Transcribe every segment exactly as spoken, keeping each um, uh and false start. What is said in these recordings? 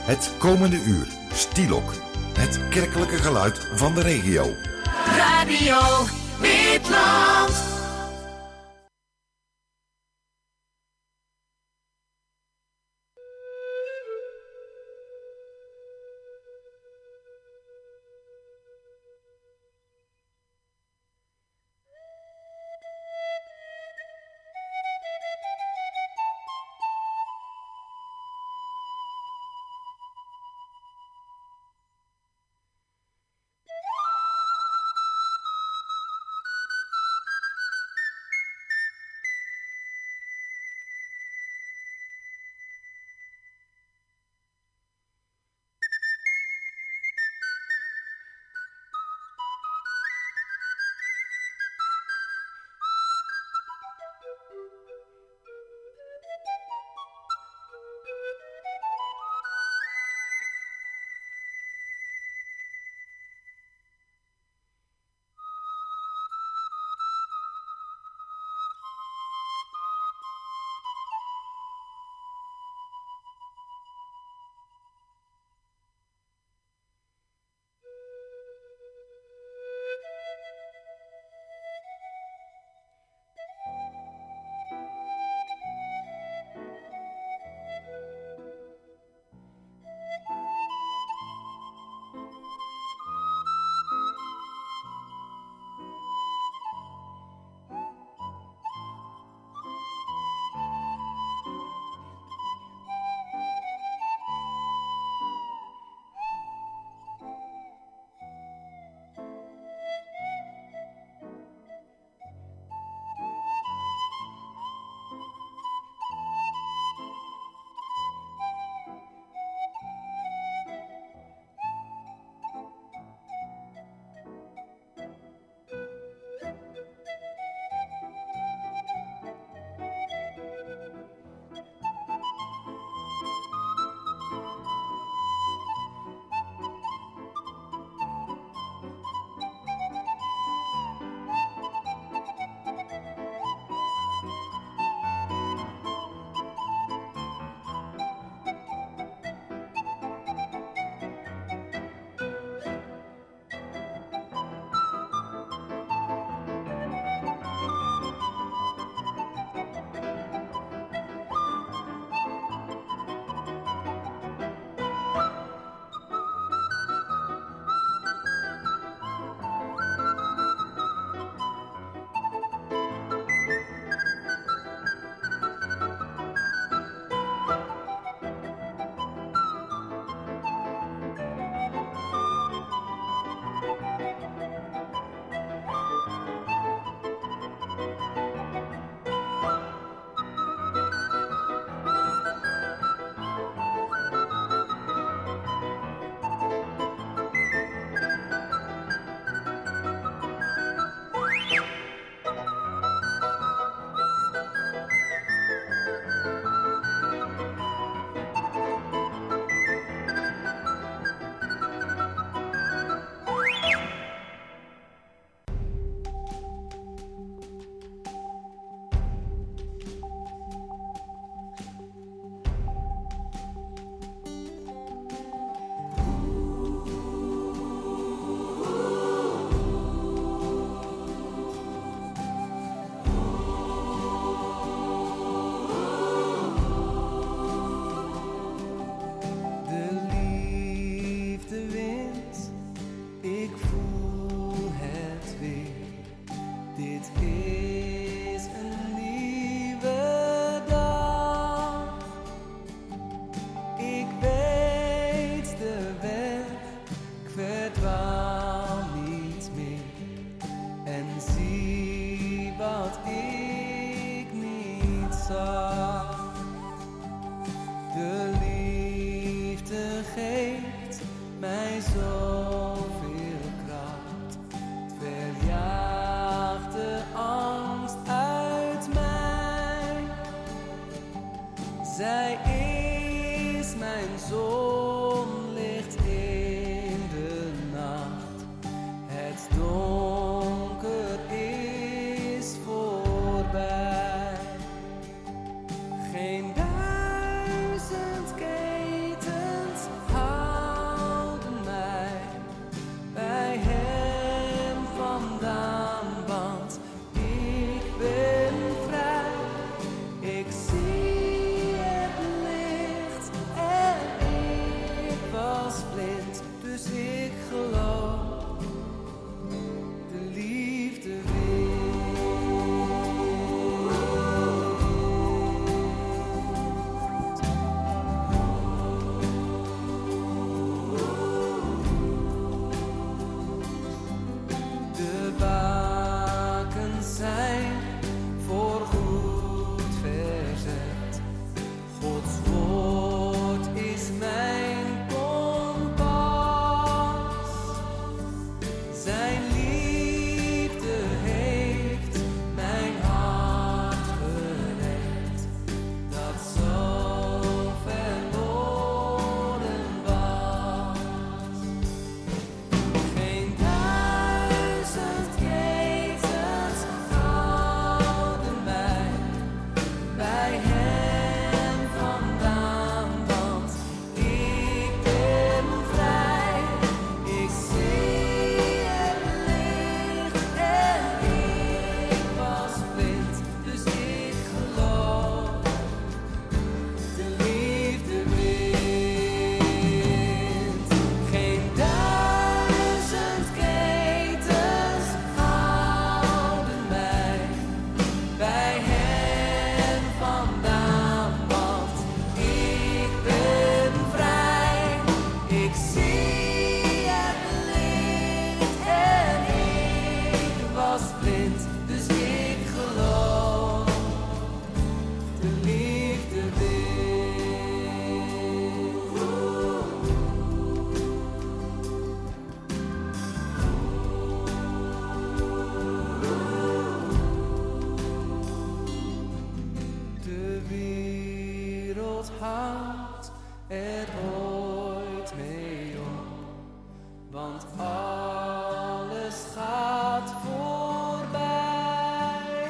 Het komende uur, Stielok. Het kerkelijke geluid van de regio. Radio Witland. Geen duizend ketens er ooit mee om, want alles gaat voorbij.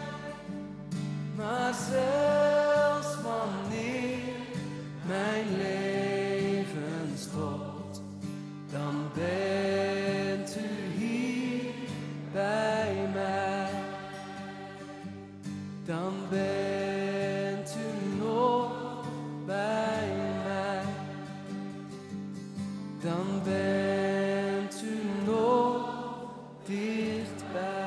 Maar zelfs wanneer mijn leven stopt, dan bent u hier bij mij. Dan bent u nog bij mij. Dan bent u nog dichtbij.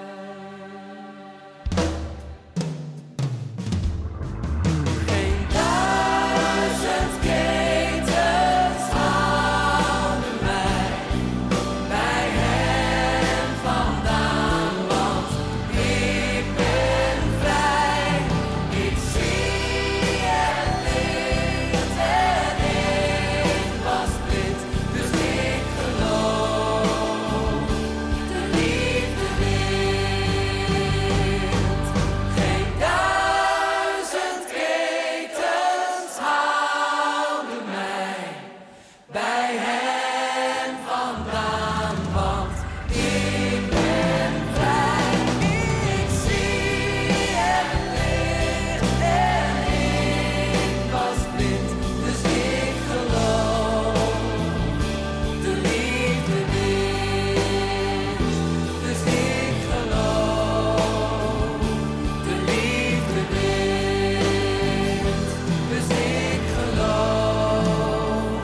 Geen duizend ketens houden mij bij hem vandaan, want ik ben vrij. Ik zie het licht en ik was blind, dus ik geloof. De liefde wint. Geen duizend ketens houden mij bij hem vandaan, want ik ben vrij. Ik zie het licht en ik was blind, dus ik geloof. De liefde wint, dus ik geloof. De liefde wint, dus ik geloof.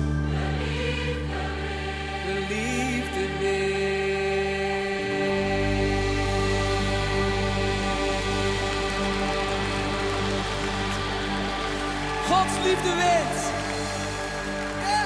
De liefde wint. Gods liefde wint. Ja.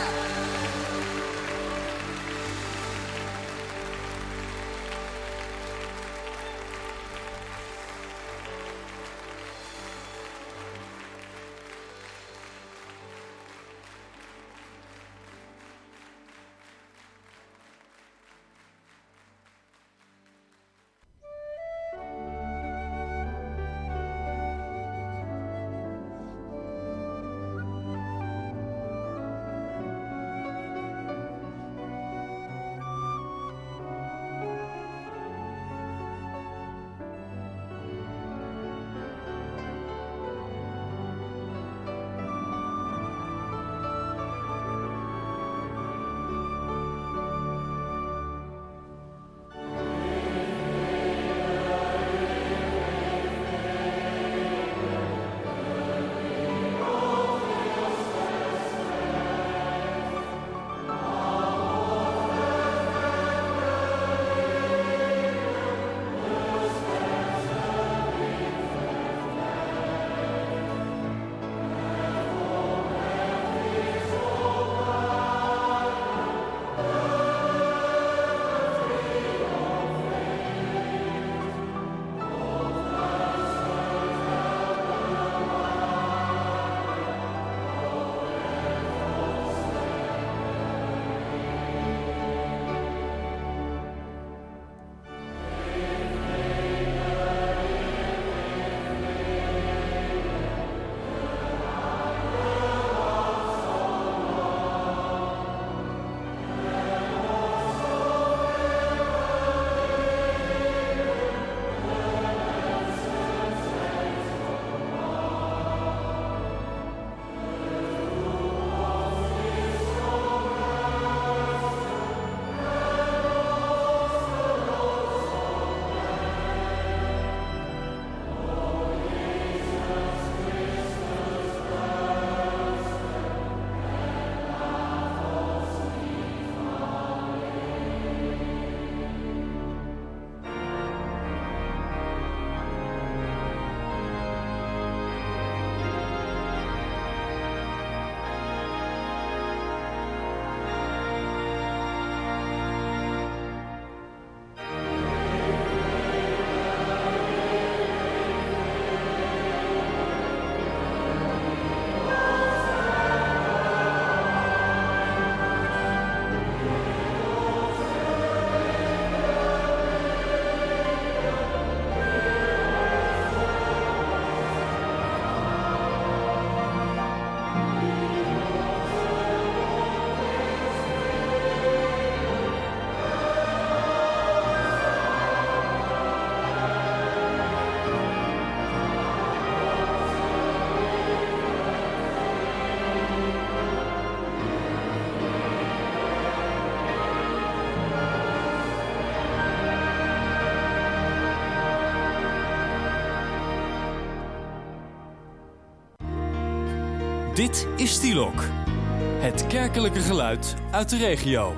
Dit is Stielok, het kerkelijke geluid uit de regio.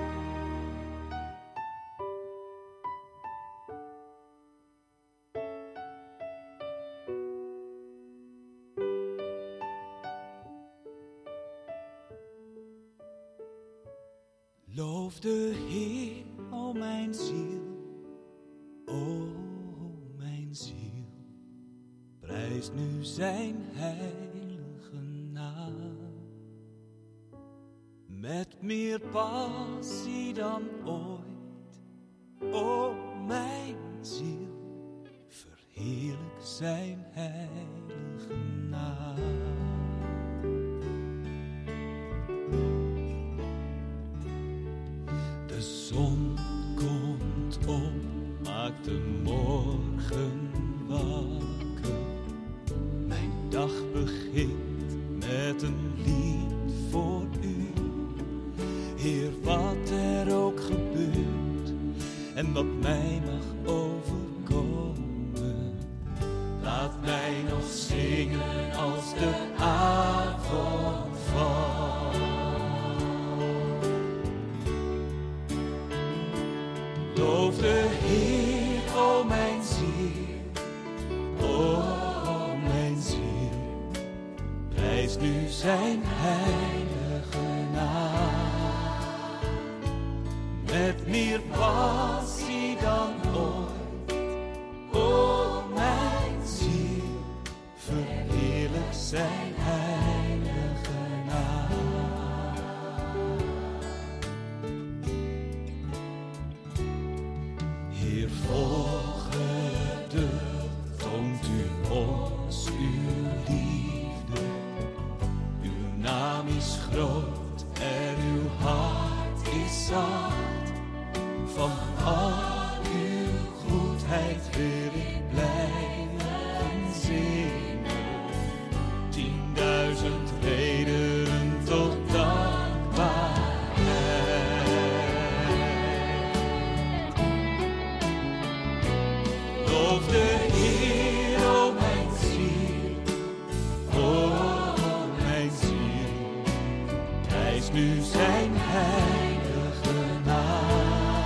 Loof de Heer, o mijn ziel, o mijn ziel, prijs nu zijn heilige naam. Met meer passie dan ooit, o mijn ziel, verheerlijk zijn heilige naam. De zon komt op, maakt de morgen wakker. Mijn dag begint met een lied voor u. Heer, wat er ook gebeurt en wat mij mag overkomen, laat mij nog zingen als de avond valt. Loof de Heer, o mijn ziel, o mijn ziel, prijs nu zijn heilige naam. Met meer passie dan ooit, o mijn ziel, verheerlijk zijn heilige naam. Heer, volgende toont u ons uw liefde. Uw naam is groot en uw hart is zacht. Van al uw goedheid wil ik blijven zingen. Tienduizend redenen tot dankbaarheid. Loof de Heer, o mijn ziel, o mijn ziel, prijs nu zijn heilige naam.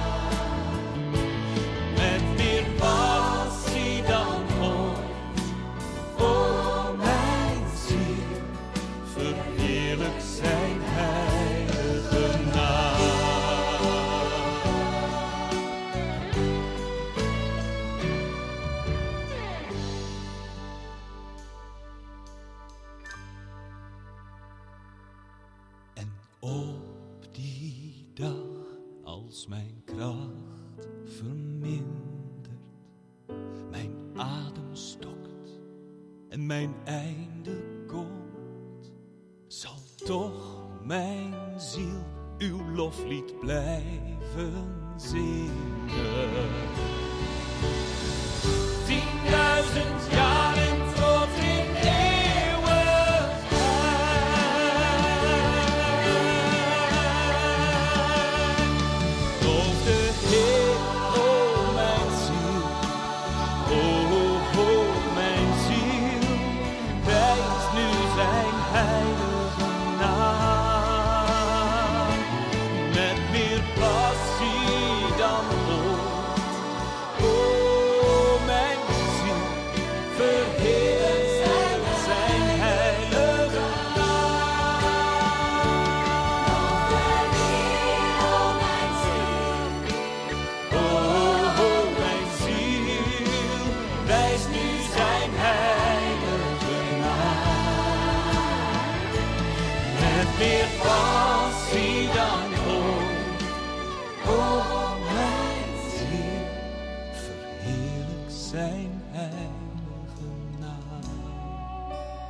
Met meer passie dan ooit, o mijn ziel, verheerlijk zijn heilige naam. En op die dag, als mijn kracht vermindert, mijn adem stokt en mijn einde komt, zal toch mijn ziel uw loflied blijven zingen. Tienduizend jaren tot in meer passie dan ooit, o mijn ziel, verheerlijk zijn heilige naam.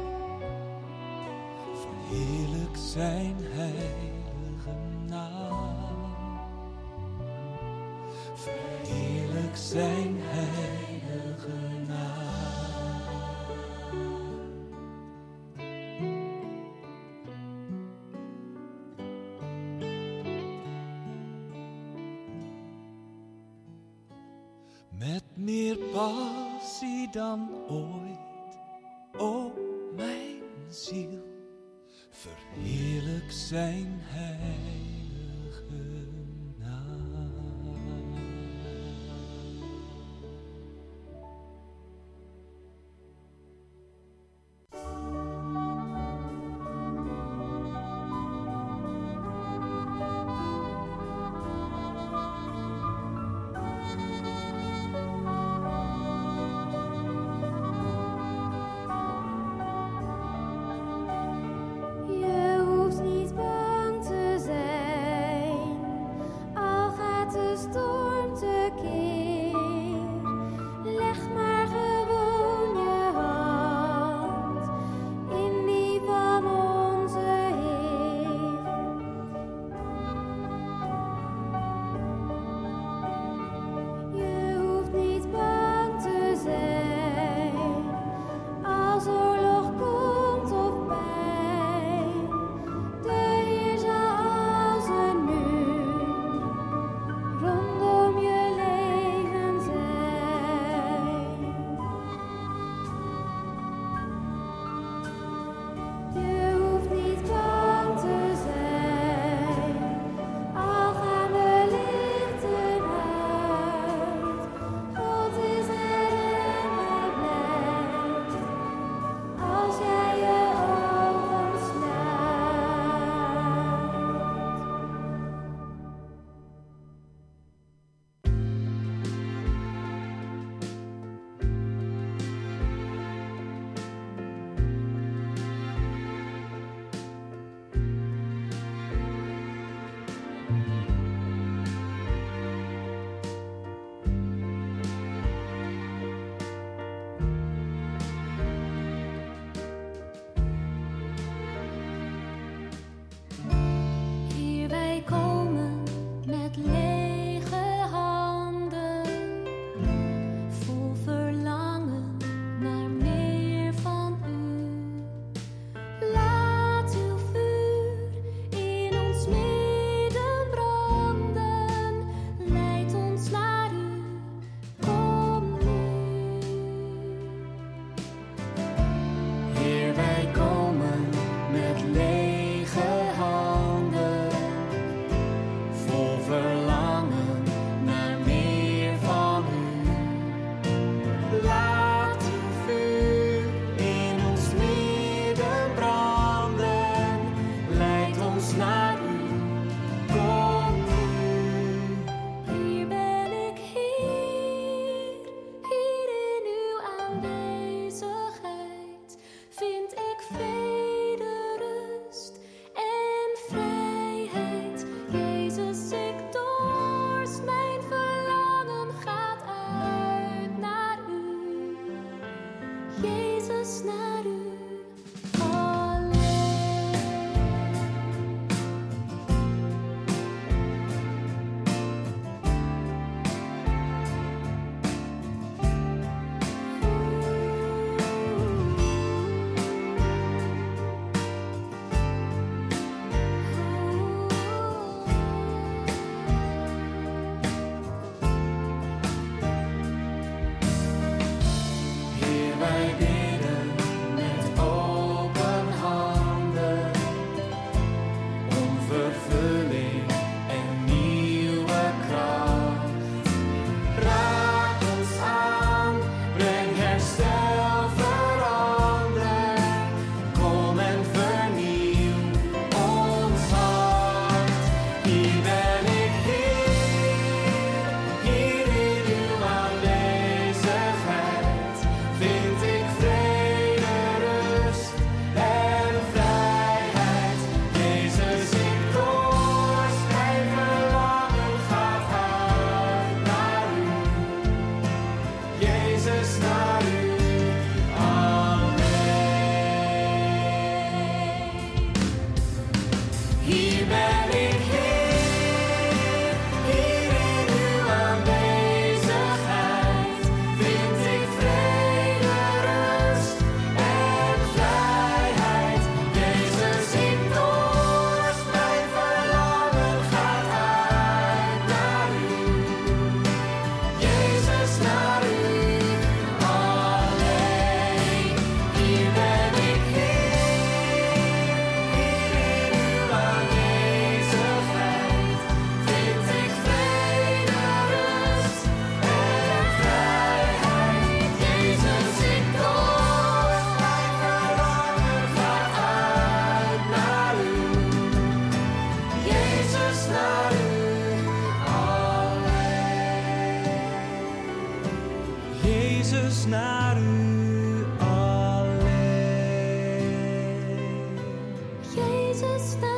Verheerlijk zijn heilige naam. Verheerlijk zijn heilige naam. Met meer passie dan ooit, o mijn ziel, zijn heilige naam. Je hoeft niet bang te zijn. is naar u alleen. Jezus,